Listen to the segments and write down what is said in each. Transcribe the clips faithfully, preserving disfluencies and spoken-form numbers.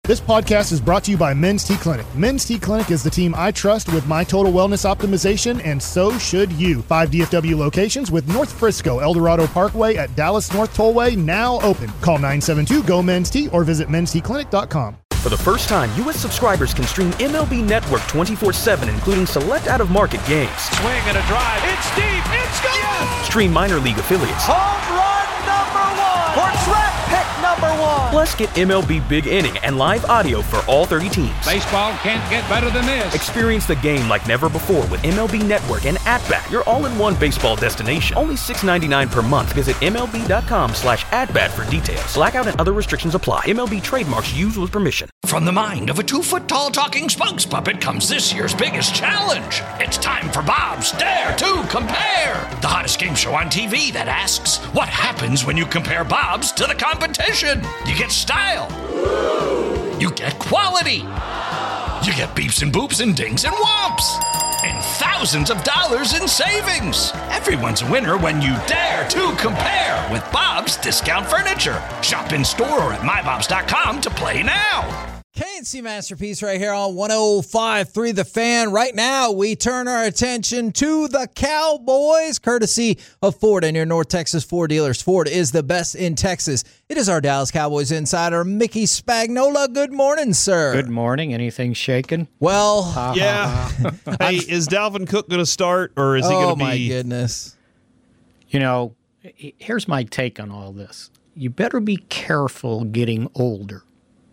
This podcast is brought to you by Men's T Clinic. Men's T Clinic is the team I trust with my total wellness optimization, and so should you. Five D F W locations with North Frisco, El Dorado Parkway at Dallas North Tollway now open. Call nine seven two, G O, MEN's T or visit mens t clinic dot com. For the first time, U S subscribers can stream M L B Network twenty-four seven, including select out-of-market games. Swing and a drive. It's deep. It's gone. Yes. Stream minor league affiliates. Home run number one. Or draft pick number one. Plus, get M L B Big Inning and live audio for all thirty teams. Baseball can't get better than this. Experience the game like never before with M L B Network and At-Bat, your all-in-one baseball destination. Only six dollars and ninety-nine cents per month. Visit MLB.com slash at-bat for details. Blackout and other restrictions apply. M L B trademarks used with permission. From the mind of a two-foot-tall talking spokes puppet comes this year's biggest challenge. It's time for Bob's Dare to Compare, the hottest game show on T V that asks, what happens when you compare Bob's to the competition? You get style. You get quality. You get beeps and boops and dings and whomps. And thousands of dollars in savings. Everyone's a winner when you dare to compare with Bob's Discount Furniture. Shop in store or at my bobs dot com to play now. K and C Masterpiece right here on one oh five point three The Fan. Right now, we turn our attention to the Cowboys, courtesy of Ford and your North Texas Ford dealers. Ford is the best in Texas. It is our Dallas Cowboys insider, Mickey Spagnola. Good morning, sir. Good morning. Anything shaking? Well, uh, yeah. Hey, is Dalvin Cook going to start, or is he going to be? Oh, my goodness. You know, here's my take on all this. You better be careful getting older.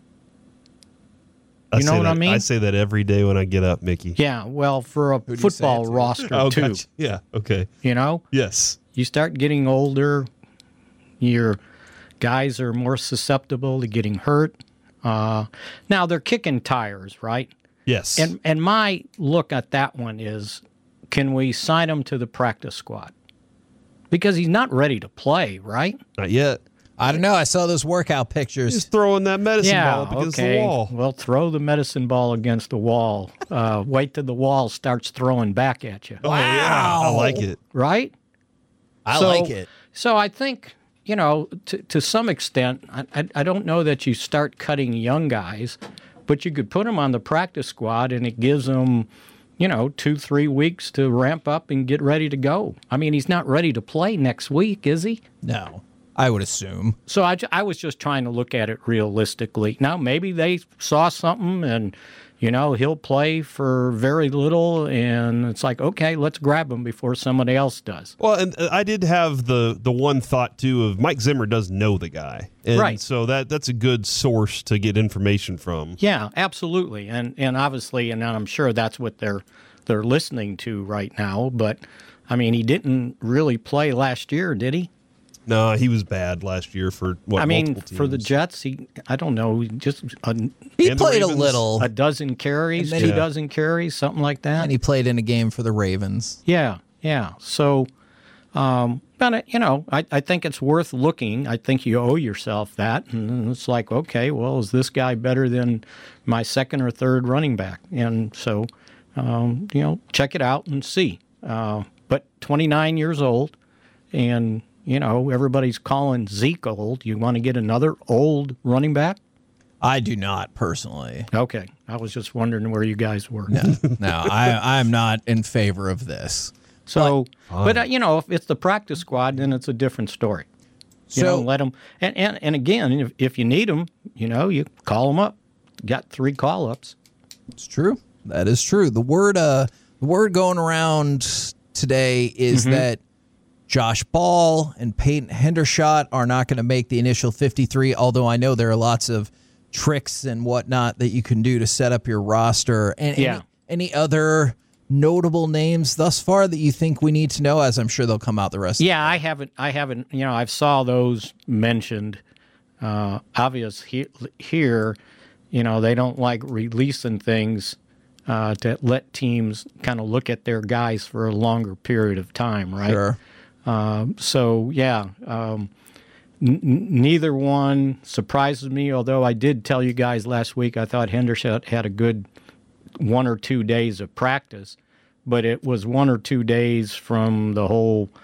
You know what that, I mean? I say that every day when I get up, Mickey. Yeah, well, for a football roster, oh, too. Gotcha. Yeah, okay. You know? Yes. You start getting older, your guys are more susceptible to getting hurt. Uh, now, they're kicking tires, right? Yes. And and my look at that one is, can we sign him to the practice squad? Because he's not ready to play, right? Not yet. I don't know. I saw those workout pictures. He's throwing that medicine yeah, ball up against okay. the wall. Well, throw the medicine ball against the wall. Uh, wait till the wall starts throwing back at you. Oh, yeah. I like it. Right? I so, like it. So I think, you know, to, to some extent, I, I, I don't know that you start cutting young guys, but you could put them on the practice squad and it gives them, you know, two, three weeks to ramp up and get ready to go. I mean, he's not ready to play next week, is he? No. I would assume. So I, I was just trying to look at it realistically. Now, maybe they saw something and, you know, he'll play for very little, and it's like, okay, let's grab him before somebody else does. Well, and I did have the the one thought, too, of Mike Zimmer does know the guy. And right. So that that's a good source to get information from. Yeah, absolutely. And and obviously, and I'm sure that's what they're they're listening to right now. But, I mean, he didn't really play last year, did he? No, he was bad last year for what? I mean, multiple teams. for the Jets, he I don't know, just a, he played a little, a dozen carries, two he, dozen carries, something like that. And he played in a game for the Ravens. Yeah, yeah. So, um, but you know, I, I think it's worth looking. I think you owe yourself that, and it's like, okay, well, is this guy better than my second or third running back? And so, um, you know, check it out and see. Uh, but twenty-nine years old, and you know, everybody's calling Zeke old. You want to get another old running back? I do not, personally. Okay. I was just wondering where you guys were. No, no I, I'm not in favor of this. So, but, but uh, you know, if it's the practice squad, then it's a different story. You so, know, let them, and, and, and again, if, if you need them, you know, you call them up. Got three call-ups. It's true. That is true. The word, uh, the word going around today is mm-hmm. that Josh Ball and Peyton Hendershot are not going to make the initial fifty-three, although I know there are lots of tricks and whatnot that you can do to set up your roster. And yeah. any, any other notable names thus far that you think we need to know, as I'm sure they'll come out the rest yeah, of the I haven't, I haven't, you know, I've saw those mentioned. Uh, obvious he, here, you know, they don't like releasing things uh, to let teams kind of look at their guys for a longer period of time, right? Sure. Um, so, yeah, um, n- neither one surprises me, although I did tell you guys last week I thought Hendershot had a good one or two days of practice, but it was one or two days from the whole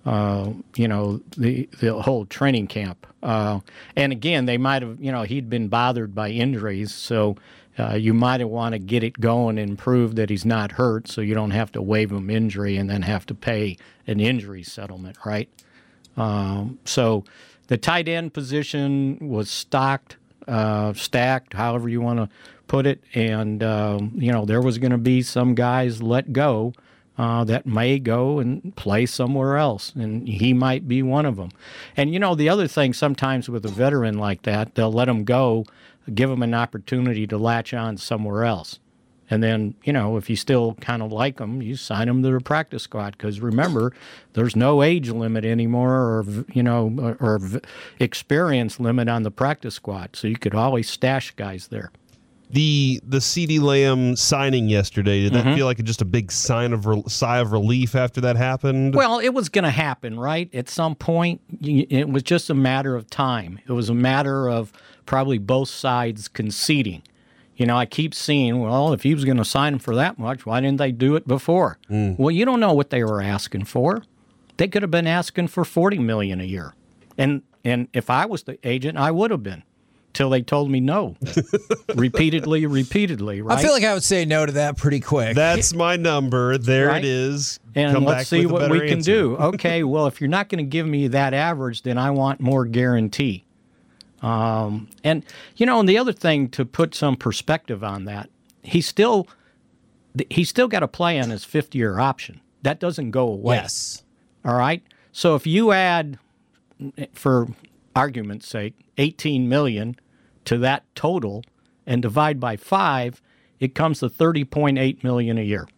uh, you know, the the whole training camp. Uh, and again, they might have, you know, he'd been bothered by injuries, so uh, you might have want to get it going and prove that he's not hurt, so you don't have to waive him injury and then have to pay an injury settlement, right? Um, so the tight end position was stocked, uh, stacked, however you want to put it, and um, you know, there was going to be some guys let go. Uh, that may go and play somewhere else, and he might be one of them. And, you know, the other thing sometimes with a veteran like that, they'll let him go, give him an opportunity to latch on somewhere else. And then, you know, if you still kind of like him, you sign him to the practice squad. Because remember, there's no age limit anymore or, you know, or, or experience limit on the practice squad. So you could always stash guys there. The the CeeDee Lamb signing yesterday, did that Mm-hmm. feel like just a big sign of re- sigh of relief after that happened? Well, it was going to happen, right? At some point, y- it was just a matter of time. It was a matter of probably both sides conceding. You know, I keep seeing, well, if he was going to sign him for that much, why didn't they do it before? Mm. Well, you don't know what they were asking for. They could have been asking for forty million dollars a year. And and if I was the agent, I would have been. Till they told me no, repeatedly, repeatedly, right? I feel like I would say no to that pretty quick. That's my number. There Right? it is. And Come let's back see with a what better we can answer. do. Okay, well, if you're not going to give me that average, then I want more guarantee. Um, and, you know, and the other thing to put some perspective on that, he's still he's still got to play on his fifth-year option. That doesn't go away. Yes. All right? So if you add, for argument's sake, eighteen million dollars to that total and divide by five, it comes to thirty point eight million dollars a year.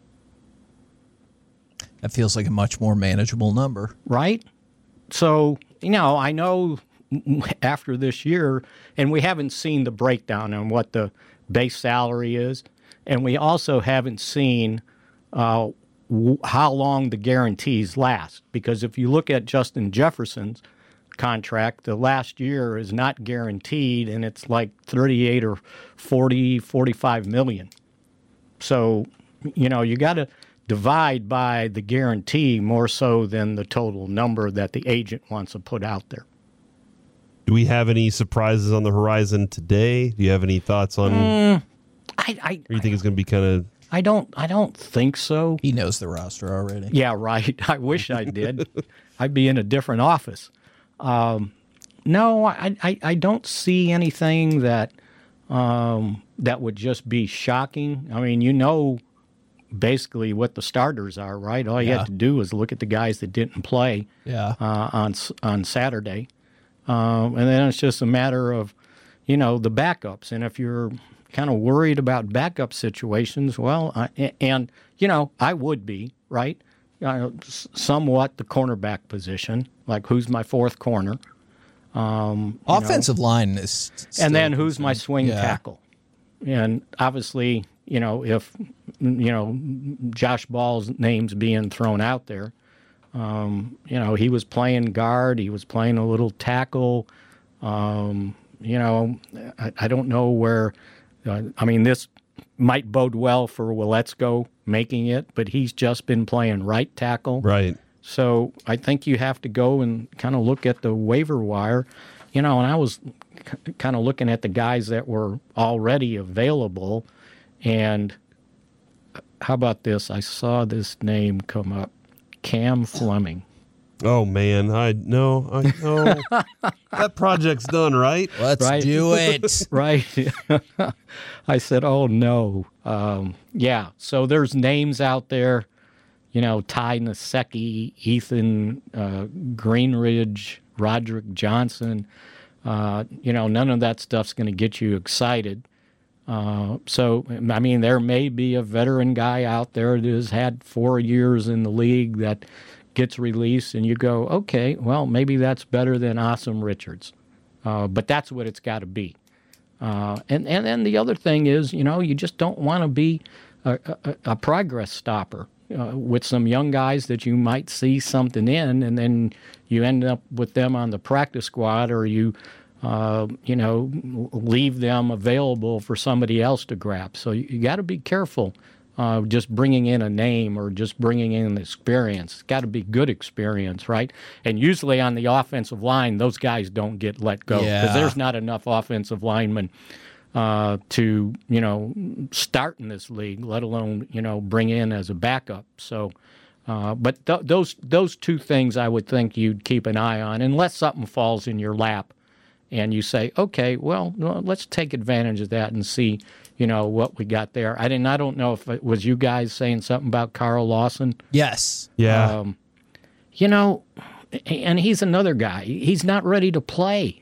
That feels like a much more manageable number. Right? So, you know, I know after this year, and we haven't seen the breakdown on what the base salary is, and we also haven't seen uh, w- how long the guarantees last. Because if you look at Justin Jefferson's contract, the last year is not guaranteed, and it's like thirty-eight or forty, forty-five million. So, you know, you got to divide by the guarantee more so than the total number that the agent wants to put out there. Do we have any surprises on the horizon today? Do you have any thoughts on? Mm, I, I, or you think it's going to be kind of? I don't, I don't think so. He knows the roster already. Yeah, right. I wish I did. I'd be in a different office. Um, no, I, I, I don't see anything that um, that would just be shocking. I mean, you know, basically what the starters are, right? All you Yeah. have to do is look at the guys that didn't play Yeah. uh, on on Saturday, um, and then it's just a matter of, you know, the backups. And if you're kind of worried about backup situations, well, I, and you know, I would be, right? Uh, somewhat the cornerback position, like who's my fourth corner, um, you Offensive line is, still and then who's my swing Yeah. tackle, and obviously, you know, if you know Josh Ball's name's being thrown out there, um, you know, he was playing guard, he was playing a little tackle, um, you know, I, I don't know where. Uh, I mean, this might bode well for Waletzko making it, but he's just been playing right tackle. Right. So I think you have to go and kind of look at the waiver wire, you know, and I was c- kind of looking at the guys that were already available. And how about this? I saw this name come up, Cam Fleming. Oh man, I no, I know that project's done, right? Let's Right. do it. Right. I said, oh, no. Um, yeah, so there's names out there, you know, Ty Nasecki, Ethan uh, Greenridge, Roderick Johnson. Uh, you know, none of that stuff's going to get you excited. Uh, so, I mean, there may be a veteran guy out there that has had four years in the league that gets released, and you go, okay, well, maybe that's better than Awesome Richards. Uh, but that's what it's got to be. Uh, and, and then the other thing is, you know, you just don't want to be a, a, a progress stopper uh, with some young guys that you might see something in, and then you end up with them on the practice squad, or you, uh, you know, leave them available for somebody else to grab. So you, you got to be careful uh, just bringing in a name or just bringing in experience. It's got to be good experience, right? And usually on the offensive line, those guys don't get let go because Yeah. there's not enough offensive linemen uh, to, you know, start in this league, let alone, you know, bring in as a backup. So, uh, but th- those those two things I would think you'd keep an eye on, unless something falls in your lap and you say, okay, well, well, let's take advantage of that and see, you know, what we got there. I didn't. I don't know if it was you guys saying something about Carl Lawson. Yes. Yeah. Um, you know, and he's another guy. He's not ready to play.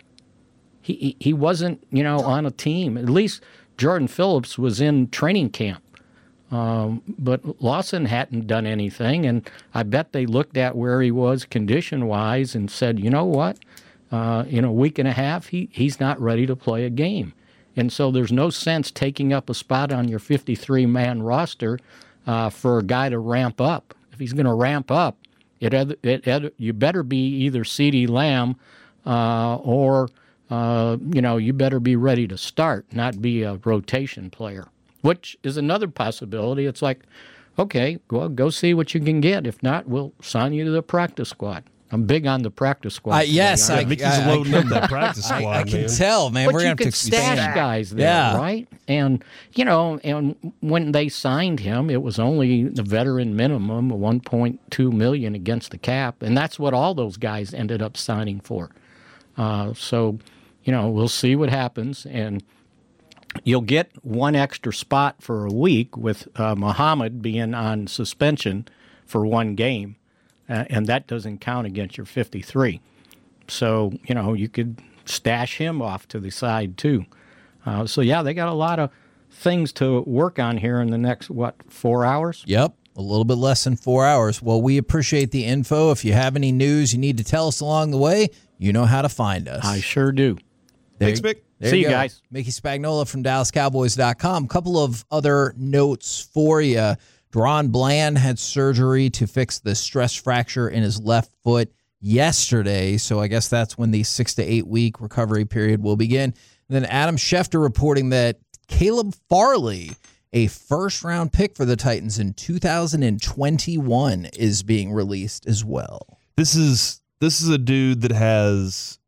He he wasn't, you know, on a team. At least Jordan Phillips was in training camp. Um, but Lawson hadn't done anything, and I bet they looked at where he was condition-wise and said, you know what, uh, in a week and a half, he, he's not ready to play a game. And so there's no sense taking up a spot on your fifty-three man roster uh, for a guy to ramp up. If he's going to ramp up, it, it, it you better be either CeeDee Lamb uh, or, uh, you know, you better be ready to start, not be a rotation player, which is another possibility. It's like, okay, well, go see what you can get. If not, we'll sign you to the practice squad. I'm big on the practice squad. Uh, yes, Yeah, I, Mickey's I, loading I, up that practice squad, I, I can man. tell, man. But We're you gonna have could to stash expand. guys there, Yeah. right? And, you know, and when they signed him, it was only the veteran minimum of one point two million dollars against the cap, and that's what all those guys ended up signing for. Uh, so, you know, we'll see what happens, and you'll get one extra spot for a week with uh, Muhammad being on suspension for one game. Uh, and that doesn't count against your fifty-three. So, you know, you could stash him off to the side, too. Uh, so, yeah, they got a lot of things to work on here in the next, what, four hours? Yep, a little bit less than four hours. Well, we appreciate the info. If you have any news you need to tell us along the way, you know how to find us. I sure do. There Thanks, you- Mick. there See you go. guys. Mickey Spagnola from Dallas Cowboys dot com. Couple of other notes for you. Deron Bland had surgery to fix the stress fracture in his left foot yesterday, so I guess that's when the six to eight week recovery period will begin. And then Adam Schefter reporting that Caleb Farley, a first round pick for the Titans in two thousand twenty-one, is being released as well. This is this is a dude that has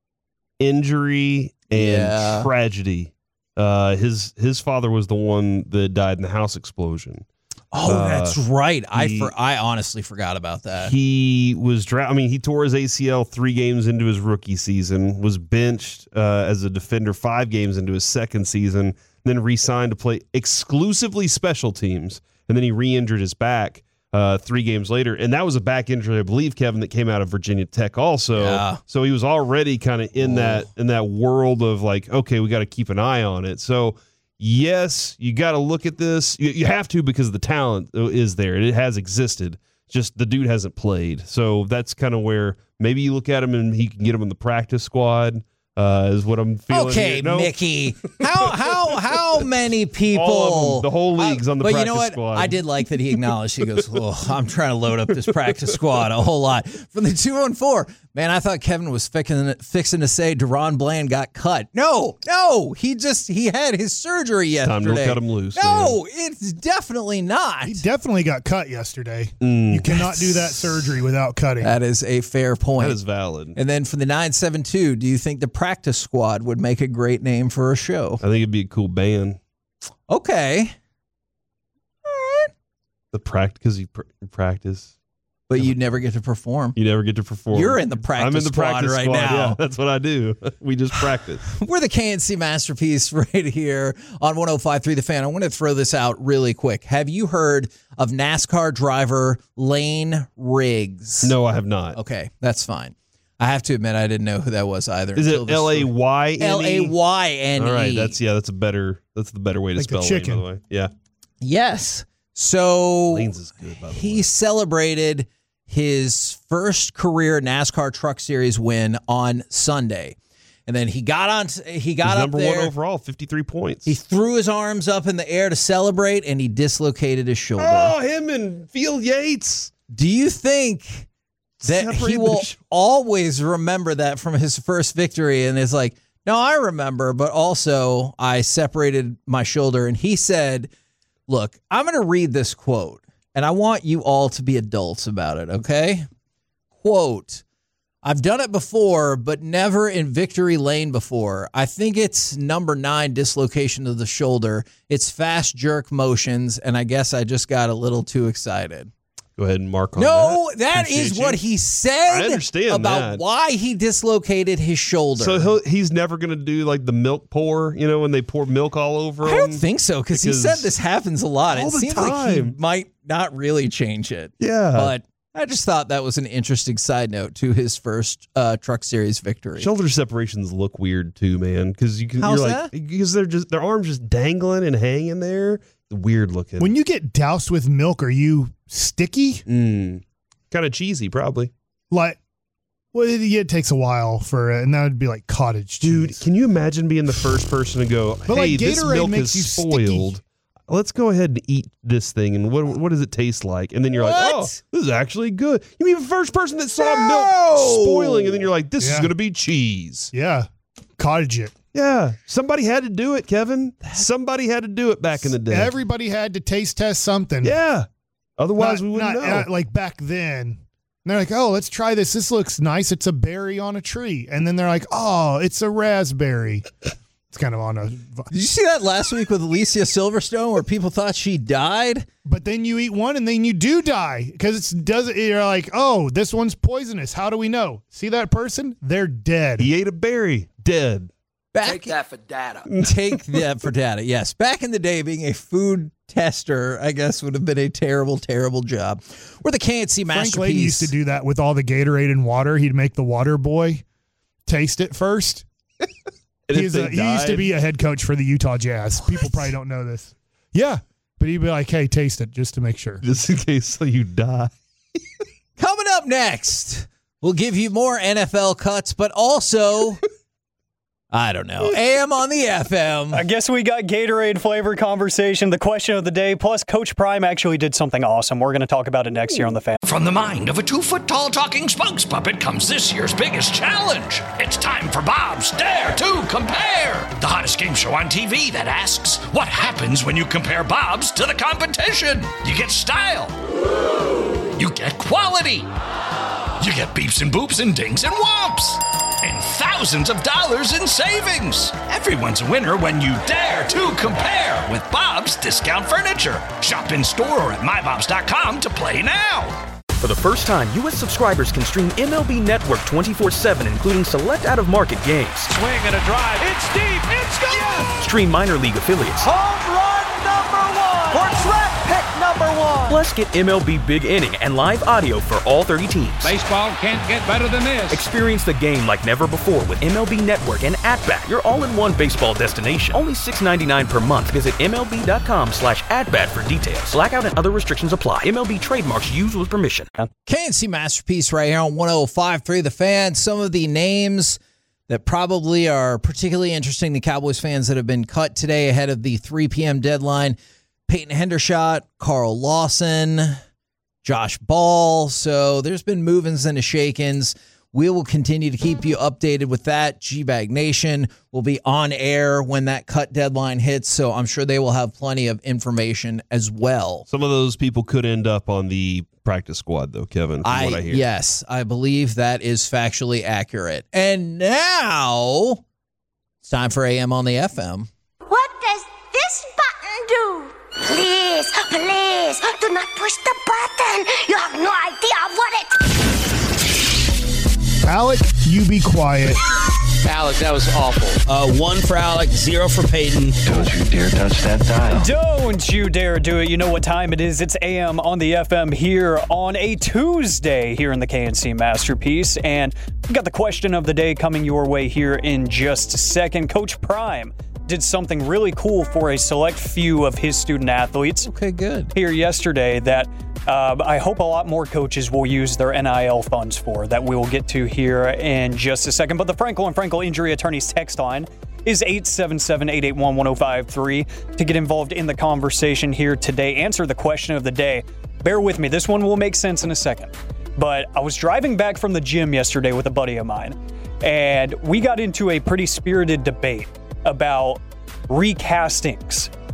injury and Yeah. tragedy. Uh, his his father was the one that died in the house explosion. Oh, Uh, that's right. I he- for, I honestly forgot about that. He was dra- I mean, he tore his A C L three games into his rookie season, was benched uh, as a defender five games into his second season, then re-signed to play exclusively special teams, and then he re-injured his back uh, three games later, and that was a back injury, I believe, Kevin, that came out of Virginia Tech also. Yeah. So he was already kind of in Oh. that in that world of like, okay, we got to keep an eye on it. So. Yes, you got to look at this. You, you have to because the talent is there. It has existed. Just the dude hasn't played. So that's kind of where maybe you look at him and he can get him in the practice squad. Uh, is what I'm feeling. Okay, here. No, Mickey. How how how many people? All of them. The whole league's on the but practice you know what? squad. I did like that he acknowledged. He goes, "Oh, I'm trying to load up this practice squad a whole lot." From the two one four, man, I thought Kevin was fixing fixing to say Deron Bland got cut. No, no, he just he had his surgery yesterday. Time to cut him loose, No, it's definitely not. He definitely got cut yesterday. Mm. You cannot do that surgery without cutting. That is a fair point. That is valid. And then for the nine seven two, do you think the practice squad would make a great name for a show? I think it'd be a cool band. Okay. The practice because you pr- practice. But you never get to perform. You never get to perform. You're in the practice I'm in the squad practice right squad. now. Yeah, that's what I do. We just practice. We're the K N C Masterpiece right here on one oh five point three The Fan. I want to throw this out really quick. Have you heard of NASCAR driver Lane Riggs? No, I have not. Okay, that's fine. I have to admit I didn't know who that was either. Is until it this L A story. Y N E? L A Y N E. All right, that's yeah, that's a better that's the better way to Like the spell Lane, by chicken. the way. Yeah. Yes. So Lane's is good, by the he way. celebrated his first career NASCAR Truck Series win on Sunday. And then he got on he got He's up number there. one overall, fifty-three points. He threw his arms up in the air to celebrate, and he dislocated his shoulder. oh, him and Field Yates. Do you think that he Separated will the sh- always remember that from his first victory? And it's like, no, I remember, but also I separated my shoulder. And he said Look, I'm going to read this quote, and I want you all to be adults about it, okay? Quote, I've done it before, but never in victory lane before. I think it's number nine dislocation of the shoulder. It's fast jerk motions, and I guess I just got a little too excited. Go ahead and mark on no, that. that Appreciate is you. what he said I understand about that. why he dislocated his shoulder. So he'll, he's never going to do like the milk pour, you know, when they pour milk all over him? I don't think so, because he said this happens a lot. all It the seems like he time. might not really change it. Yeah. But I just thought that was an interesting side note to his first uh, Truck Series victory. Shoulder separations look weird too, man, because you can. How's you're that? like, because they're just their arms just dangling and hanging there. Weird looking. When you get doused with milk, are you sticky? Mm, kind of cheesy, probably. Like, well, it, it takes a while for it, and that would be like cottage Dude, cheese. can you imagine being the first person to go, But, hey, like, this Gatorade milk makes is you spoiled. sticky. Let's go ahead and eat this thing, and what what does it taste like? And then you're like, What? oh, this is actually good. You mean the first person that saw No! milk spoiling, and then you're like, this is Yeah. going to be cheese. Yeah, cottage it. Yeah, somebody had to do it, Kevin. Somebody had to do it back in the day. Everybody had to taste test something. yeah. Otherwise, Not- we wouldn't not, know. uh, like back then. And they're like, oh, let's try this. This looks nice. It's a berry on a tree. And then they're like, oh, it's a raspberry. It's kind of on a. Did you see that last week with Alicia Silverstone where people thought she died? But then you eat one and then you do die because it's does. You're like, oh, this one's poisonous. How do we know? See that person? They're dead. he ate a berry, dead. Back, Take that for data. Take that for data. Yes. Back in the day, being a food tester, I guess, would have been a terrible, terrible job. We're the K N C Frank masterpiece. Lady used to do that with all the Gatorade and water. He'd make the water boy taste it first. And if He's they a, he used to died- be a head coach for the Utah Jazz. People probably don't know this. Yeah, but he'd be like, hey, taste it just to make sure. just in case so you die. Coming up next, we'll give you more N F L cuts, but also, I don't know, A M on the F M. I guess we got Gatorade flavor conversation, the question of the day, plus Coach Prime actually did something awesome. We're going to talk about it next year on the Fan. From the mind of a two-foot-tall talking spokes puppet comes this year's biggest challenge. It's time for Bob's Dare to Compare, the hottest game show on T V that asks, what happens when you compare Bob's to the competition? You get style. You get quality. You get beeps and boops and dings and whomps. And thousands of dollars in savings. Everyone's a winner when you dare to compare with Bob's Discount Furniture. Shop in store or at my bobs dot com to play now. For the first time, U S subscribers can stream M L B Network twenty-four seven, including select out-of-market games. Swing and a drive. It's deep. It's gone. Yes. Stream minor league affiliates. Home run number one. Or track pick number one. Plus, get M L B Big Inning and live audio for all thirty teams. Baseball can't get better than this. Experience the game like never before with M L B Network and At-Bat, your all-in-one baseball destination. Only six ninety-nine per month. Visit MLB.com slash at-bat for details. Blackout and other restrictions apply. M L B trademarks used with permission. K N C Masterpiece right here on one oh five point three The Fan. Some of the names that probably are particularly interesting to Cowboys fans that have been cut today ahead of the three p.m. deadline. Peyton Hendershot, Carl Lawson, Josh Ball. So there's been movings and shakings. We will continue to keep you updated with that. G-Bag Nation will be on air when that cut deadline hits, so I'm sure they will have plenty of information as well. Some of those people could end up on the practice squad, though, Kevin, from I, what I hear. Yes, I believe that is factually accurate. And now it's time for A M on the F M. What does this button do? Please, please, do not push the button. You have no idea what it... Alec, you be quiet. Alec, that was awful. Uh, one for Alec, zero for Peyton. Don't you dare touch that dial. Don't you dare do it. You know what time it is. It's A M on the F M here on a Tuesday here in the K N C Masterpiece. And we got the question of the day coming your way here in just a second. Coach Prime did something really cool for a select few of his student athletes. Okay, good. Here yesterday that uh, I hope a lot more coaches will use their N I L funds for, that we will get to here in just a second. But the Frankel and Frankel Injury Attorneys text line is eight seven seven, eight eight one, one oh five three to get involved in the conversation here today. Answer the question of the day. Bear with me. This one will make sense in a second. But I was driving back from the gym yesterday with a buddy of mine, and we got into a pretty spirited debate about recastings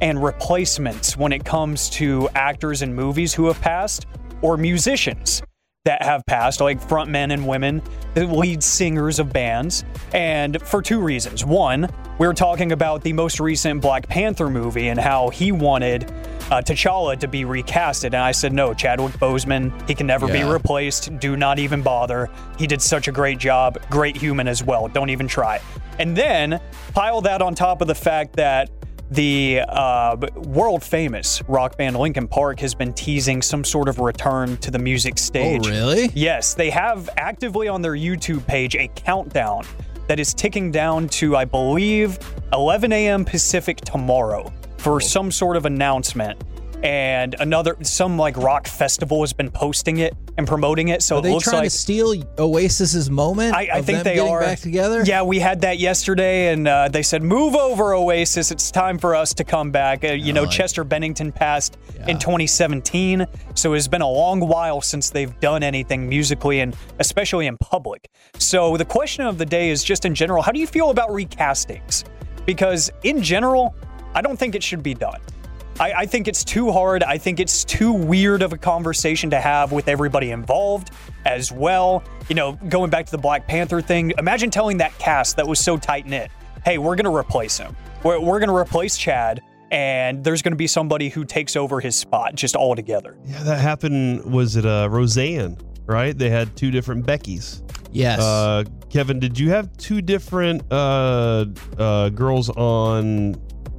and replacements when it comes to actors in movies who have passed or musicians that have passed, like frontmen and women, the lead singers of bands, and for two reasons. One, we were talking about the most recent Black Panther movie and how he wanted uh, T'Challa to be recasted, and I said, no, Chadwick Boseman, he can never yeah. be replaced. Do not even bother. He did such a great job. Great human as well. Don't even try. And then pile that on top of the fact that the uh, world-famous rock band Linkin Park has been teasing some sort of return to the music stage. Oh, really? Yes, they have actively on their YouTube page a countdown that is ticking down to, I believe, eleven a.m. Pacific tomorrow for some sort of announcement. And another, some like rock festival has been posting it and promoting it. So are it they looks trying like to steal Oasis's moment? I, I of think them they getting are back together. Yeah, we had that yesterday, and uh, they said, "Move over, Oasis. It's time for us to come back." Uh, you oh, know, Chester Bennington passed yeah. in twenty seventeen, so it's been a long while since they've done anything musically, and especially in public. So the question of the day is just in general, how do you feel about recastings? Because in general, I don't think it should be done. I, I think it's too hard. I think it's too weird of a conversation to have with everybody involved as well. You know, going back to the Black Panther thing, imagine telling that cast that was so tight-knit, hey, we're going to replace him. We're, we're going to replace Chad, and there's going to be somebody who takes over his spot just all together. Yeah, that happened, was it uh, Roseanne, right? They had two different Beckys. Yes. Uh, Kevin, did you have two different uh, uh, girls on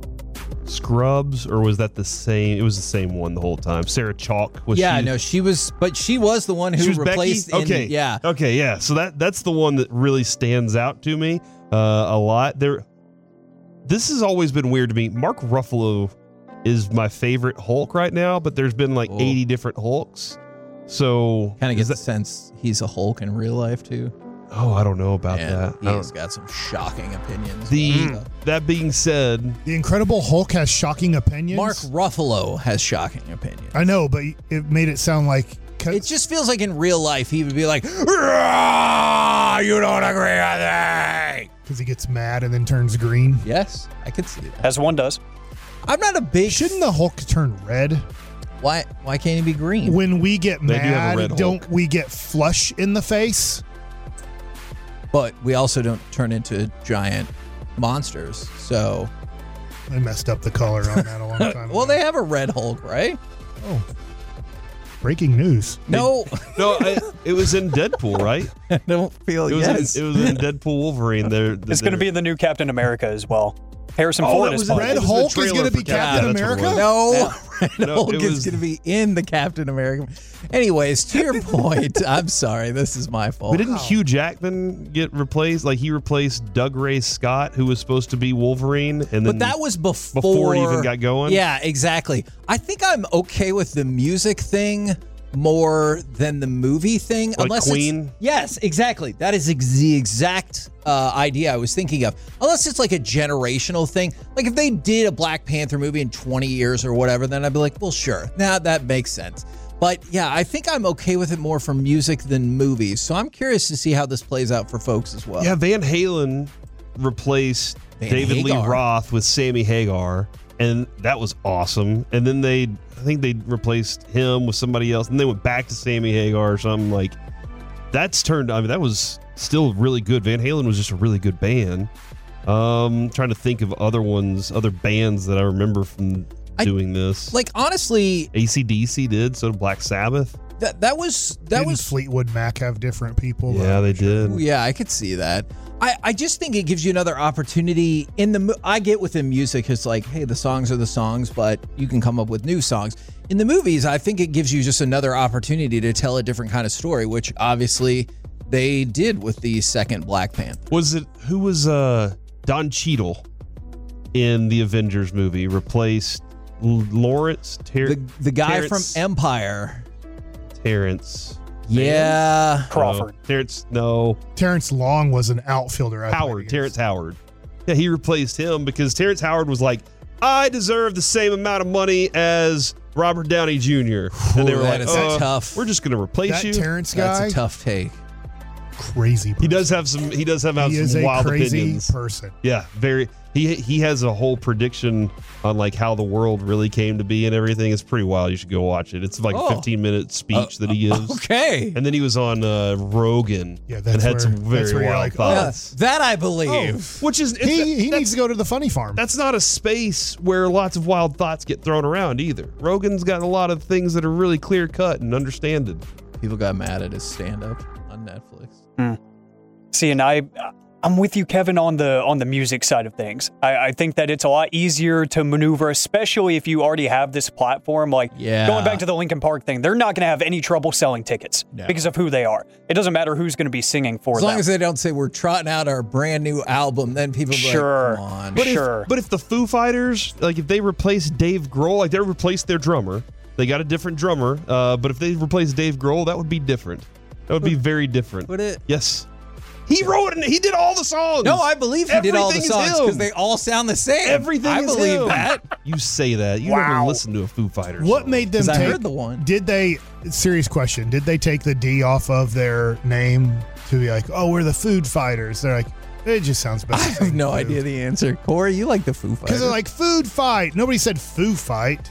Scrubs, or was that the same? It was the same one the whole time. Sarah Chalk was. Yeah, she, no, she was, but she was the one who was replaced. Becky? Okay, in, yeah, okay, yeah. So that that's the one that really stands out to me uh, a lot. There, this has always been weird to me. Mark Ruffalo is my favorite Hulk right now, but there's been like oh. eighty different Hulks. So kind of gets the sense he's a Hulk in real life too. Oh, I don't know about Man, that. He's got some shocking opinions. The mm. That being said, the Incredible Hulk has shocking opinions. Mark Ruffalo has shocking opinions. I know, but it made it sound like it just feels like in real life he would be like, "You don't agree with me," because he gets mad and then turns green. Yes, I could see that. As one does. I'm not a big. Shouldn't the Hulk turn red? Why? Why can't he be green? When we get they mad, do don't Hulk. we get flush in the face? But we also don't turn into giant monsters, so... I messed up the color on that a long time Well, ago. they have a red Hulk, right? Oh. Breaking news. No. no, I, it was in Deadpool, right? I don't feel it was yes. In, it was in Deadpool Wolverine. They're, they're, it's going to be in the new Captain America as well. Harrison oh, Ford is Red Hulk is going to be Captain yeah, America? No, yeah. Red no, Hulk was, is going to be in the Captain America. Anyways, to your point, I'm sorry, this is my fault. But didn't Hugh Jackman get replaced? Like he replaced Doug Ray Scott, who was supposed to be Wolverine, and then but that was before before it even got going. Yeah, exactly. I think I'm okay with the music thing more than the movie thing, like unless Queen. It's, yes, exactly. That is ex- the exact uh, idea I was thinking of. Unless it's like a generational thing. Like if they did a Black Panther movie in twenty years or whatever, then I'd be like, well, sure, now that makes sense. But yeah, I think I'm okay with it more for music than movies. So I'm curious to see how this plays out for folks as well. Yeah, Van Halen replaced Van David Hagar. Lee Roth with Sammy Hagar, and that was awesome. And then they, I think they replaced him with somebody else, and they went back to Sammy Hagar or something. Like that's turned. I mean, that was still really good. Van Halen was just a really good band. Um, trying to think of other ones, other bands that I remember from doing I, this. Like honestly, A C D C did. So did Black Sabbath. That that was that Didn't was Fleetwood Mac have different people? Yeah, they did. Yeah, I could see that. I, I just think it gives you another opportunity in the. I get within music, it's like, hey, the songs are the songs, but you can come up with new songs. In the movies, I think it gives you just another opportunity to tell a different kind of story, which obviously they did with the second Black Panther. Was it who was uh, Don Cheadle in the Avengers movie replaced L- Lawrence Ter- the the guy Terrence, from Empire. Terrence. Yeah. Crawford. No, Terrence, no. Terrence Long was an outfielder. I Howard. Terrence Howard. Yeah, he replaced him because Terrence Howard was like, I deserve the same amount of money as Robert Downey Junior And they were that like, is uh, tough. we're just going to replace that you. Terrence guy. That's a tough take. Crazy person. He does have some. He does have, have he some is a wild crazy opinions. person. Yeah, very. He he has a whole prediction on like how the world really came to be and everything. It's pretty wild. You should go watch it. It's like Oh. a fifteen minute speech Uh, that he gives. Okay. And then he was on uh, Rogan Yeah, and that's had where- some that's very where you're wild like, oh, thoughts. That I believe. Which is it's, He, he that's- needs to go to the funny farm. That's not a space where lots of wild thoughts get thrown around either. Rogan's got a lot of things that are really clear cut and understanded. People got mad at his stand-up on Netflix. Mm. See, and I, I'm with you, Kevin, on the on the music side of things. I, I think that it's a lot easier to maneuver, especially if you already have this platform. Like Yeah. going back to the Linkin Park thing, they're not going to have any trouble selling tickets No. because of who they are. It doesn't matter who's going to be singing for As them. long as they don't say we're trotting out our brand new album, then people be Sure. like, come on. But Sure. if but if the Foo Fighters, like if they replace Dave Grohl, like they replaced their drummer, they got a different drummer. Uh, but if they replace Dave Grohl, that would be different. That would be very different. Would it? Yes. He wrote it. And he did all the songs. No, I believe he did all the Everything is songs him. because they all sound the same. Everything I is believe him. that. You say that. You Wow. never listen to a Foo Fighters. What song. made them 'Cause I take? heard the one. Did they? Serious question. Did they take the D off of their name to be like, oh, we're the Food Fighters? They're like, it just sounds better. I have no idea the answer. Corey, you like the Foo Fighters. Because they're like food fight. Nobody said Foo Fight.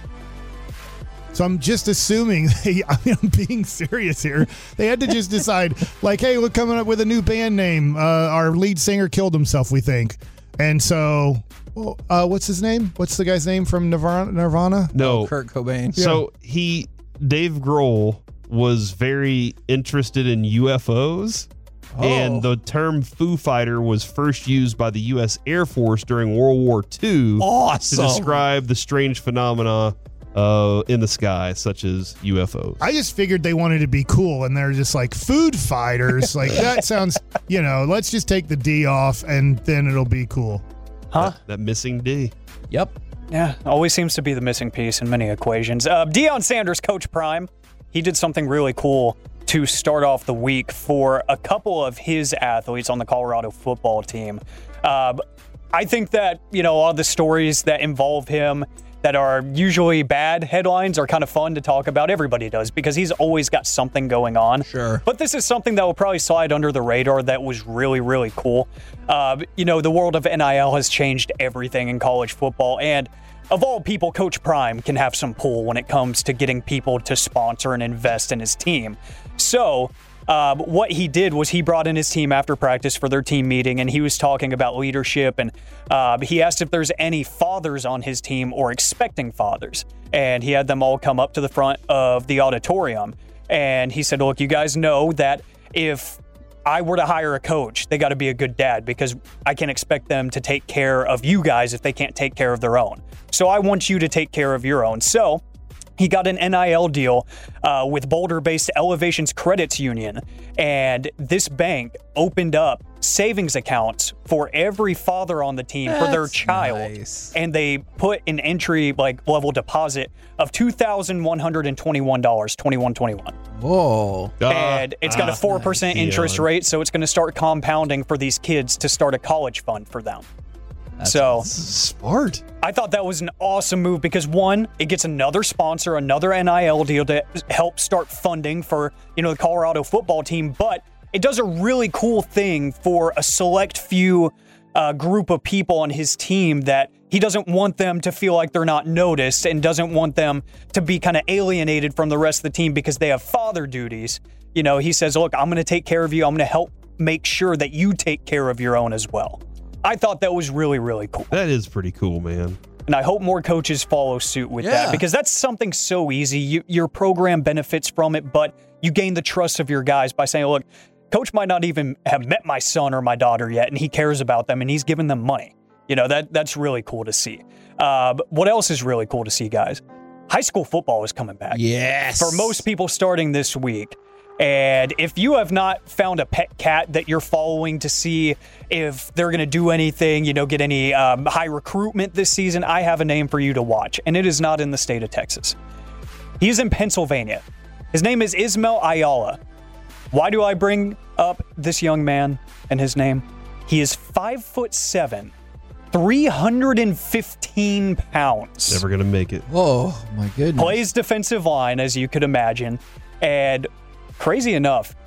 So I'm just assuming they, I mean, I'm being serious here. They had to just decide, like, hey, we're coming up with a new band name. Uh, our lead singer killed himself, we think. And so, well, uh, what's his name? What's the guy's name from Nirvana? Nirvana? No. Kurt Cobain. So he, Dave Grohl, was very interested in U F Os. Oh. And the term Foo Fighter was first used by the U S Air Force during World War Two Awesome. to describe the strange phenomena uh, in the sky, such as U F Os. I just figured they wanted to be cool, and they're just like food fighters. Like that sounds, you know. Let's just take the D off, and then it'll be cool. Huh? That, that missing D. Yep. Yeah, always seems to be the missing piece in many equations. Uh, Deion Sanders, Coach Prime, he did something really cool to start off the week for a couple of his athletes on the Colorado football team. Uh, I think that, you know, all the stories that involve him that are usually bad headlines are kind of fun to talk about. Everybody does, because he's always got something going on. Sure. But this is something that will probably slide under the radar that was really, really cool. Uh, you know, the world of N I L has changed everything in college football, and of all people, Coach Prime can have some pull when it comes to getting people to sponsor and invest in his team. So uh, what he did was he brought in his team after practice for their team meeting, and he was talking about leadership, and uh, he asked if there's any fathers on his team or expecting fathers. And he had them all come up to the front of the auditorium. And he said, look, you guys know that if I were to hire a coach, they got to be a good dad, because I can't expect them to take care of you guys if they can't take care of their own. So I want you to take care of your own. So he got an N I L deal uh, with Boulder-based Elevations Credits Union, and this bank opened up savings accounts for every father on the team for their That's child, nice. and they put an entry like level deposit of two thousand one hundred twenty-one dollars, twenty-one twenty-one. Whoa. And it's got a four percent nice. interest Yeah. rate, so it's going to start compounding for these kids to start a college fund for them. That's so Smart. I thought that was an awesome move because, one, it gets another sponsor, another N I L deal to help start funding for, you know, the Colorado football team, but it does a really cool thing for a select few uh, group of people on his team that he doesn't want them to feel like they're not noticed and doesn't want them to be kind of alienated from the rest of the team because they have father duties. You know, he says, look, I'm going to take care of you. I'm going to help make sure that you take care of your own as well. I thought that was really, really cool. That is pretty cool, man. And I hope more coaches follow suit with Yeah. that, because that's something so easy. You, your program benefits from it, but you gain the trust of your guys by saying, look, coach might not even have met my son or my daughter yet, and he cares about them, and he's giving them money. You know, that that's really cool to see. Uh, but what else is really cool to see, guys? High school football is coming back. Yes. For most people starting this week. And if you have not found a pet cat that you're following to see if they're going to do anything, you know, get any um, high recruitment this season, I have a name for you to watch, and it is not in the state of Texas. He's in Pennsylvania. His name is Ismail Ayala. Why do I bring up this young man and his name? He is five foot seven, three hundred fifteen pounds. Never gonna make it. Oh, my goodness. Plays defensive line, as you could imagine. And crazy enough,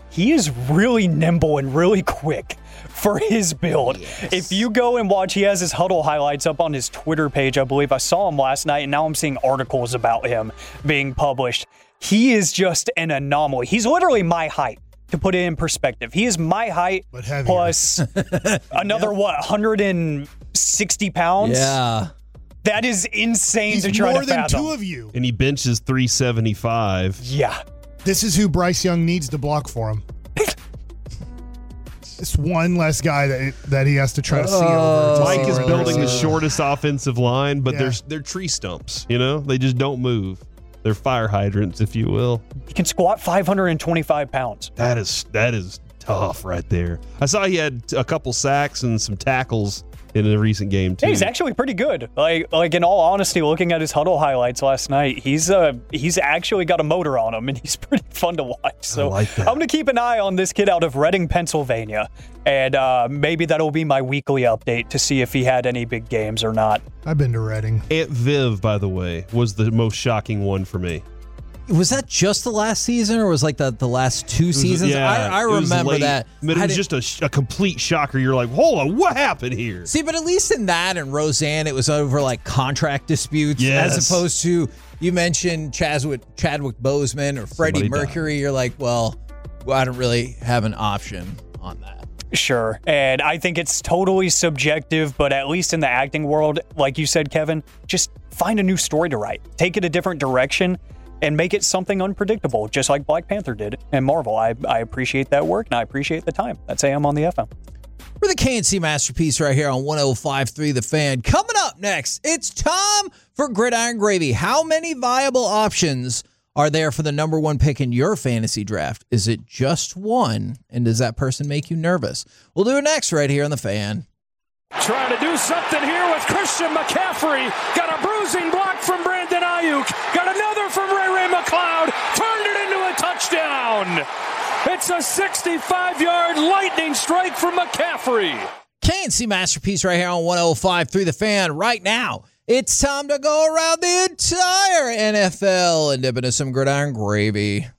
he is really nimble and really quick for his build. Yes. If you go and watch, he has his huddle highlights up on his Twitter page, I believe. I saw him last night, and now I'm seeing articles about him being published. He is just an anomaly. He's literally my height, to put it in perspective. He is my height plus another, yep. what, one hundred sixty pounds? Yeah. That is insane He's to try more to than fathom. two of you. And he benches three seventy-five. Yeah. This is who Bryce Young needs to block for him. It's one less guy that that he has to try to see uh, over. To Mike see is building the uh, shortest offensive line, but yeah. they're, they're tree stumps, you know? They just don't move. They're fire hydrants, if you will. He can squat five hundred twenty-five pounds. That is that is tough right there. I saw he had a couple sacks and some tackles in a recent game too. Yeah, he's actually pretty good. Like, like in all honesty, looking at his huddle highlights last night, he's uh he's actually got a motor on him, and he's pretty fun to watch. So I like that. I'm gonna keep an eye on this kid out of Reading, Pennsylvania, and uh, maybe that'll be my weekly update to see if he had any big games or not. I've been to Reading. Aunt Viv, by the way, was the most shocking one for me. Was that just the last season, or was like the, the last two Was, seasons? yeah, I, I remember late, that. But it I was just a, sh- a complete shocker. You're like, hold on, what happened here? See, but at least in that and Roseanne, it was over like contract disputes, Yes. as opposed to, you mentioned Chadwick, Chadwick Boseman or Freddie Somebody Mercury. died. You're like, well, I don't really have an option on that. Sure. And I think it's totally subjective, but at least in the acting world, like you said, Kevin, just find a new story to write. Take it a different direction and make it something unpredictable, just like Black Panther did and Marvel. I, I appreciate that work, and I appreciate the time. That's A M on the F M. We're the K N C Masterpiece right here on one oh five point three The Fan. Coming up next, it's time for Gridiron Gravy. How many viable options are there for the number one pick in your fantasy draft? Is it just one? And does that person make you nervous? We'll do it next right here on The Fan. Trying to do something here with Christian McCaffrey. Got a bruising block from Brandon Ayuk. Got another from Ray Ray McCloud. Turned it into a touchdown. It's a sixty-five-yard lightning strike from McCaffrey. K N C Masterpiece right here on one oh five point three The Fan. Right now, it's time to go around the entire N F L and dip into some Gridiron Gravy.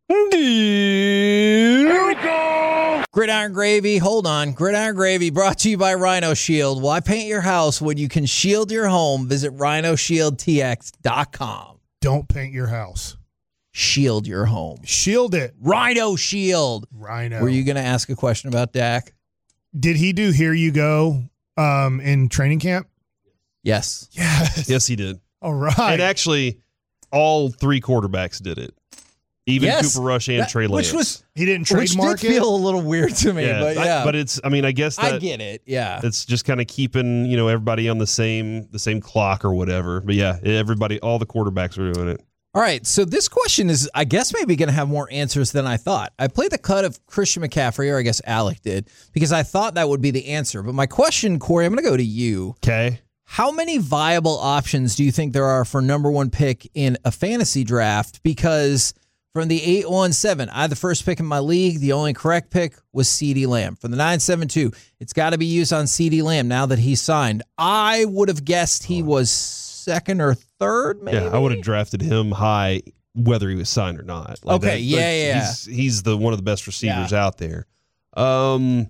Here we go. Gridiron Gravy, hold on. Gridiron Gravy brought to you by Rhino Shield. Why paint your house when you can shield your home? Visit rhino shield t x dot com. Don't paint your house. Shield your home. Shield it. Rhino Shield. Rhino. Were you going to ask a question about Dak? Did he do Here You Go um, in training camp? Yes. Yes. Yes, he did. All right. And actually, all three quarterbacks did it. Even Yes. Cooper Rush and That- Trey Lance. Which was He didn't which trademark did it. feel a little weird to me, yeah, but I- yeah. but it's. I mean, I guess that I get it. Yeah. it's just kind of keeping you know everybody on the same the same clock or whatever. But yeah, everybody, all the quarterbacks were doing it. All right, so this question is, I guess, maybe going to have more answers than I thought. I played the cut of Christian McCaffrey, or I guess Alec did, because I thought that would be the answer. But my question, Corey, I'm going to go to you. Okay. How many viable options do you think there are for number one pick in a fantasy draft? Because from the eight one seven, I had the first pick in my league. The only correct pick was CeeDee Lamb. From the nine seven two, it's got to be used on CeeDee Lamb now that he's signed. I would have guessed he was second or third, maybe? Yeah, I would have drafted him high whether he was signed or not. Like Okay, that- yeah, like, yeah. He's, he's the one of the best receivers out there. Um,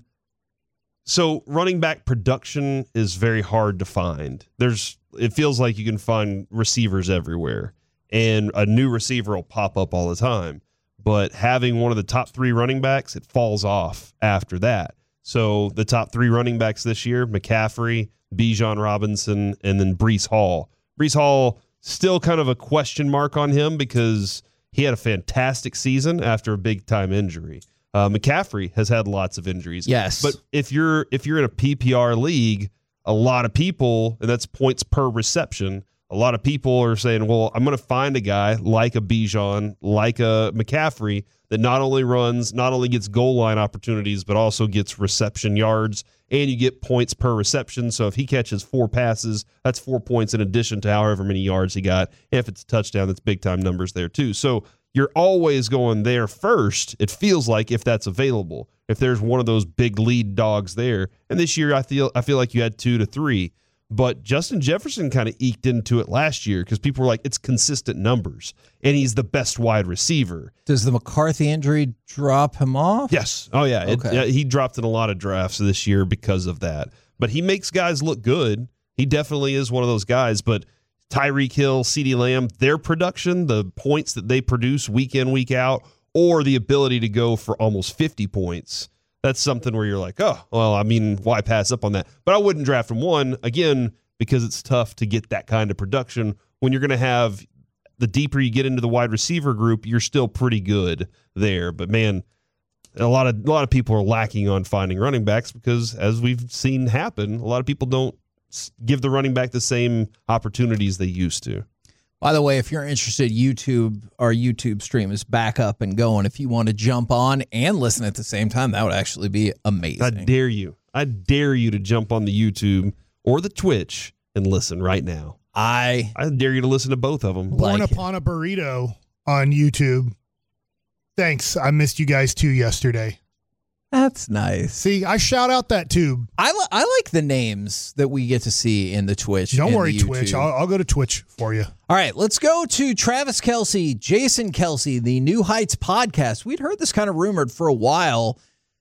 so running back production is very hard to find. There's, it feels like you can find receivers everywhere, and a new receiver will pop up all the time. But having one of the top three running backs, it falls off after that. So the top three running backs this year: McCaffrey, Bijan Robinson, and then Breece Hall. Breece Hall, still kind of a question mark on him because he had a fantastic season after a big-time injury. Uh, McCaffrey has had lots of injuries. Yes. But if you're if you're in a P P R league, a lot of people, and that's points per reception, a lot of people are saying, well, I'm going to find a guy like a Bijan, like a McCaffrey, that not only runs, not only gets goal line opportunities, but also gets reception yards, and you get points per reception. So if he catches four passes, that's four points in addition to however many yards he got. And if it's a touchdown, that's big-time numbers there too. So you're always going there first, it feels like, if that's available, if there's one of those big lead dogs there. And this year, I feel I feel like you had two to three. But Justin Jefferson kind of eked into it last year because people were like, it's consistent numbers, and he's the best wide receiver. Does the McCarthy injury drop him off? Yes. Oh, yeah. It, Okay. yeah. He dropped in a lot of drafts this year because of that. But he makes guys look good. He definitely is one of those guys. But Tyreek Hill, CeeDee Lamb, their production, the points that they produce week in, week out, or the ability to go for almost fifty points, that's something where you're like, oh, well, I mean, why pass up on that? But I wouldn't draft him one, again, because it's tough to get that kind of production. When you're going to have, the deeper you get into the wide receiver group, you're still pretty good there. But, man, a lot of a lot of people are lacking on finding running backs because, as we've seen happen, a lot of people don't give the running back the same opportunities they used to. By the way, if you're interested, YouTube, our YouTube stream is back up and going. If you want to jump on and listen at the same time, that would actually be amazing. I dare you. I dare you to jump on the YouTube or the Twitch and listen right now. I I dare you to listen to both of them. Born Like Upon a Burrito on YouTube. Thanks. I missed you guys too yesterday. That's nice. See, I shout out that tube. I, li- I like the names that we get to see in the Twitch. Don't and worry, the Twitch. YouTube. I'll, I'll go to Twitch for you. All right, let's go to Travis Kelce, Jason Kelce, the New Heights podcast. We'd heard this kind of rumored for a while.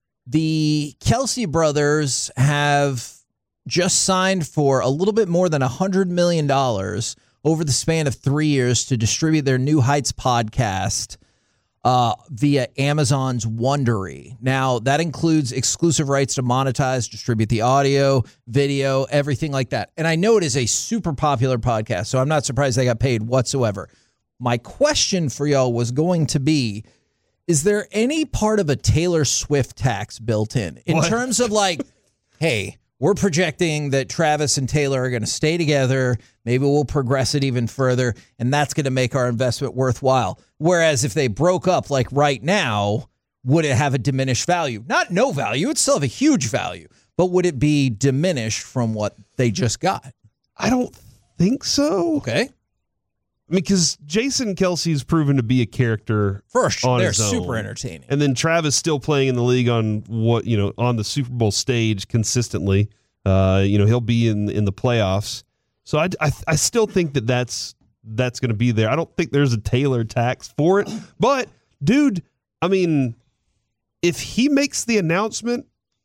The Kelce brothers have just signed for a little bit more than one hundred million dollars over the span of three years to distribute their New Heights podcast uh, via Amazon's Wondery. Now, that includes exclusive rights to monetize, distribute the audio, video, everything like that. And I know it is a super popular podcast, so I'm not surprised they got paid whatsoever. My question for y'all was going to be, is there any part of a Taylor Swift tax built in? In What? terms of like, hey, we're projecting that Travis and Taylor are going to stay together. Maybe we'll progress it even further, and that's going to make our investment worthwhile. Whereas if they broke up like right now, would it have a diminished value? Not no value. It'd still have a huge value. But would it be diminished from what they just got? I don't think so. Okay. I mean, because Jason Kelce's proven to be a character First, on they're his own. super entertaining. And then Travis still playing in the league on what, you know, on the Super Bowl stage consistently. Uh, you know, he'll be in in the playoffs. So I, I, I still think that that's, that's going to be there. I don't think there's a Taylor tax for it. But, dude, I mean, if he makes the announcement,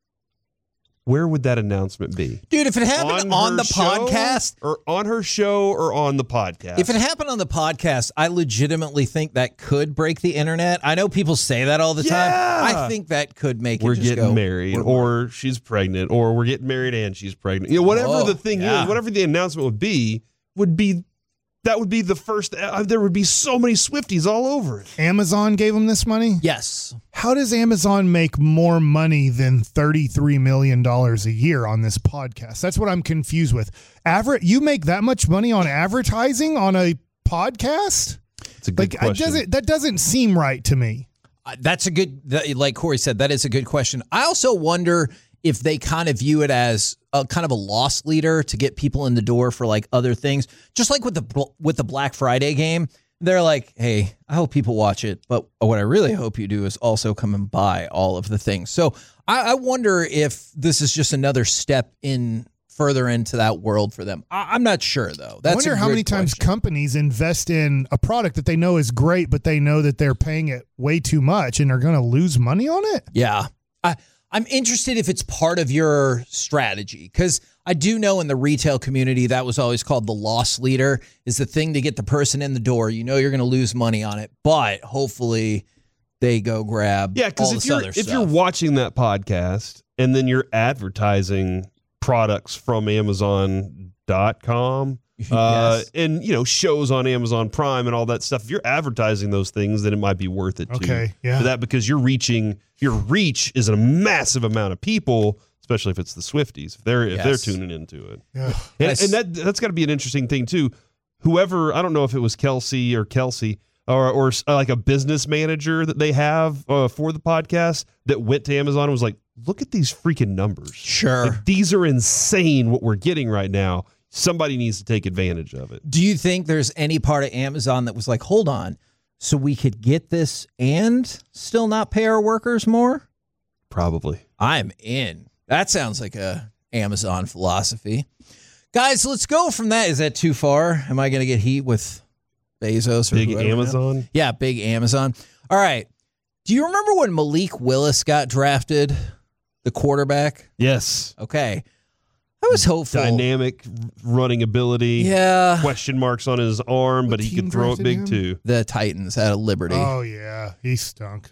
where would that announcement be? Dude, if it happened on, her the show, podcast, or on her show, or on the podcast? if it happened on the podcast, I legitimately think that could break the internet. I know people say that all the Yeah. time. I think that could make we're it just getting go, married, we're- or she's pregnant, or we're getting married and she's pregnant. You know, whatever Oh, the thing yeah. is, whatever the announcement would be, would be that would be the first. Uh, there would be so many Swifties all over it. Amazon gave them this money? Yes. How does Amazon make more money than thirty-three million dollars a year on this podcast? That's what I'm confused with. Aver- you make that much money on advertising on a podcast? It's a good Like, it question. doesn't, that doesn't seem right to me. Uh, That's a good, that- like Corey said, that is a good question. I also wonder if they kind of view it as a kind of a loss leader to get people in the door for like other things. Just like with the with the Black Friday game, they're like, hey, I hope people watch it, but what I really hope you do is also come and buy all of the things. So I, I wonder if this is just another step in further into that world for them. I, I'm not sure though. That's I wonder a how good many times question. companies invest in a product that they know is great, but they know that they're paying it way too much and are going to lose money on it. Yeah. I, I'm interested if it's part of your strategy, because I do know in the retail community that was always called the loss leader, is the thing to get the person in the door. You know you're going to lose money on it, but hopefully they go grab Yeah, all because if this you're other if stuff. you're watching that podcast and then you're advertising products from Amazon dot com uh, Yes. and you know shows on Amazon Prime and all that stuff, if you're advertising those things, then it might be worth it too. Okay, yeah. For that, because you're reaching your reach is a massive amount of people, especially if it's the Swifties, if they're if Yes. they're tuning into it. Yeah. And, Nice. and that that's got to be an interesting thing too. Whoever, I don't know if it was Kelsey or Kelsey or or uh, like a business manager that they have uh, for the podcast that went to Amazon and was like, "Look at these freaking numbers. Sure. Like, these are insane. What we're getting right now. Somebody needs to take advantage of it." Do you think there's any part of Amazon that was like, hold on, so we could get this and still not pay our workers more? Probably. I'm in. That sounds like a Amazon philosophy. Guys, let's go from that. Is that too far? Am I going to get heat with Bezos or Big whoever Amazon? now? Yeah, big Amazon. All right. Do you remember when Malik Willis got drafted, the quarterback? Yes. Okay. I was hopeful. Dynamic running ability. Yeah. Question marks on his arm, What but he team could throw it drafted big him? too. The Titans out of Liberty. Oh, yeah. He stunk.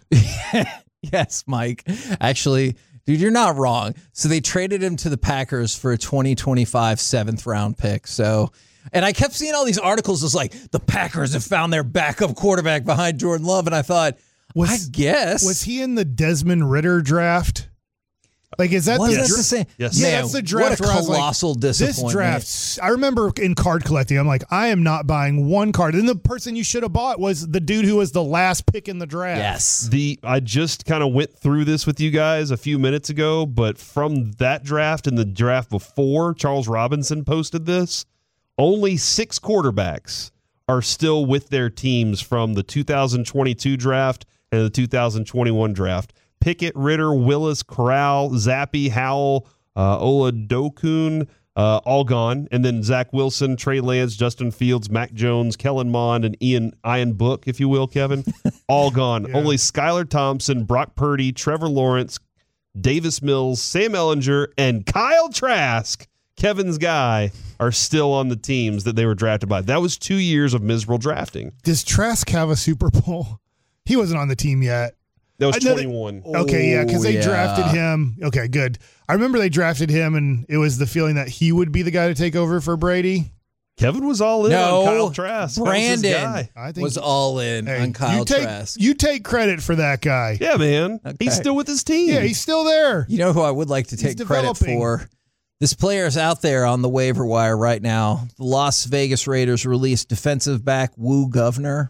Yes, Mike. Actually, dude, you're not wrong. So they traded him to the Packers for a twenty twenty-five seventh round pick. So, and I kept seeing all these articles. It's like the Packers have found their backup quarterback behind Jordan Love. And I thought, Was, I guess. Was he in the Desmond Ritter draft? Like, is that Was the that dra- the same? Yes. Yeah, Man, that's the draft. What a where I was like, colossal this disappointment. draft, I remember in card collecting, I'm like, I am not buying one card. And the person you should have bought was the dude who was the last pick in the draft. Yes. The I just kind of went through this with you guys a few minutes ago, but from that draft and the draft before, Charles Robinson posted this. Only six quarterbacks are still with their teams from the two thousand twenty-two draft and the two thousand twenty-one draft. Pickett, Ritter, Willis, Corral, Zappi, Howell, uh, Oladokun, uh, all gone. And then Zach Wilson, Trey Lance, Justin Fields, Mac Jones, Kellen Mond, and Ian Ian Book, if you will, Kevin, all gone. Yeah. Only Skylar Thompson, Brock Purdy, Trevor Lawrence, Davis Mills, Sam Ehlinger, and Kyle Trask, Kevin's guy, are still on the teams that they were drafted by. That was two years of miserable drafting. Does Trask have a Super Bowl? He wasn't on the team yet. That was I know that- twenty-one. Okay, yeah, because they Oh, yeah. drafted him. Okay, good. I remember they drafted him, and it was the feeling that he would be the guy to take over for Brady. Kevin was all in No, on Kyle Trask. That was his Brandon guy. I think was all in Hey, on Kyle you take, Trask. You take credit for that guy. Yeah, man. Okay. He's still with his team. Yeah, he's still there. You know who I would like to He's take credit developing. for? This player is out there on the waiver wire right now. The Las Vegas Raiders released defensive back Woo Governor.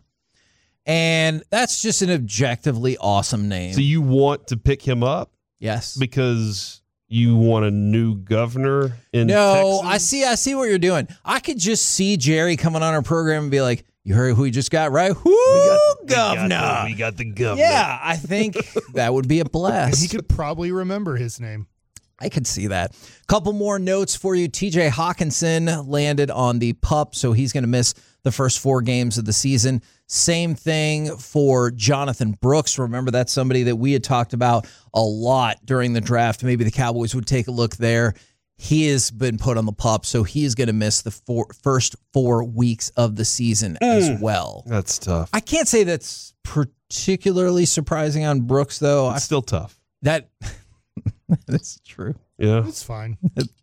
And that's just an objectively awesome name. So you want to pick him up yes. because you want a new governor in No, Texas? I see I see what you're doing. I could just see Jerry coming on our program and be like, you heard who he just got, right? Who governor? We got, the, we got the governor. Yeah, I think that would be a blast. He could probably remember his name. I could see that. Couple more notes for you. T J Hawkinson landed on the PUP, so he's going to miss the first four games of the season. Same thing for Jonathan Brooks. Remember, that's somebody that we had talked about a lot during the draft. Maybe the Cowboys would take a look there. He has been put on the PUP, so he is going to miss the four, first four weeks of the season mm. as well. That's tough. I can't say that's particularly surprising on Brooks, though. It's I, still tough. that That's true. Yeah. It's fine.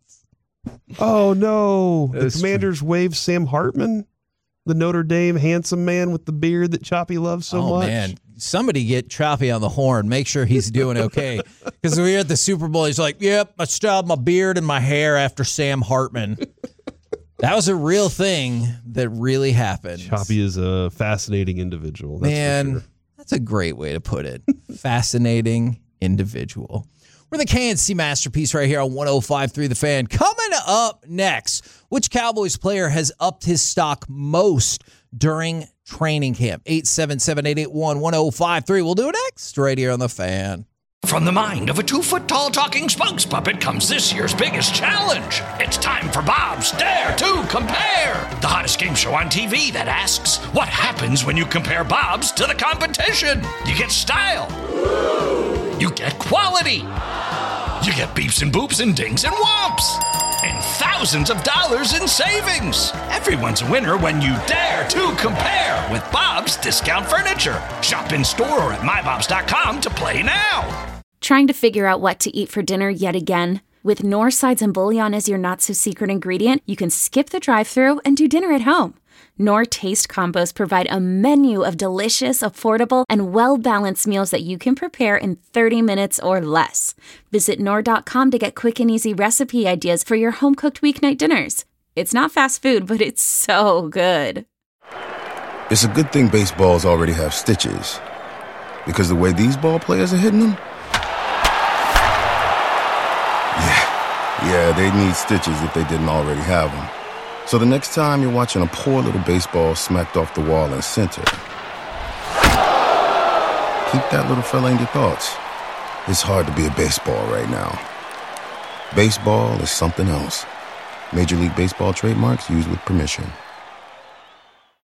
Oh, no. The It's Commanders waived Sam Hartman, the Notre Dame handsome man with the beard that Choppy loves so oh, much. man. Somebody get Choppy on the horn. Make sure he's doing okay. Because when we were at the Super Bowl, he's like, yep, I styled my beard and my hair after Sam Hartman. That was a real thing that really happened. Choppy is a fascinating individual. That's Man, for sure. that's a great way to put it. Fascinating individual. We're the K N C Masterpiece right here on one oh five point three The Fan. Coming up next, which Cowboys player has upped his stock most during training camp? eight seven seven, eight eight one, one oh five three. We'll do it next right here on The Fan. From the mind of a two-foot-tall talking spokes puppet comes this year's biggest challenge. It's time for Bob's Dare to Compare, the hottest game show on T V that asks, what happens when you compare Bob's to the competition? You get style. You get quality. You get beeps and boops and dings and whomps. And thousands of dollars in savings. Everyone's a winner when you dare to compare with Bob's Discount Furniture. Shop in store or at my bobs dot com to play now. Trying to figure out what to eat for dinner yet again? With Knorr sides and bouillon as your not-so-secret ingredient, you can skip the drive-thru and do dinner at home. Knorr Taste Combos provide a menu of delicious, affordable, and well-balanced meals that you can prepare in thirty minutes or less. Visit Knorr dot com to get quick and easy recipe ideas for your home-cooked weeknight dinners. It's not fast food, but it's so good. It's a good thing baseballs already have stitches. Because the way these ball players are hitting them? Yeah, yeah, they need stitches if they didn't already have them. So the next time you're watching a poor little baseball smacked off the wall in center, keep that little fella in your thoughts. It's hard to be a baseball right now. Baseball is something else. Major League Baseball trademarks used with permission.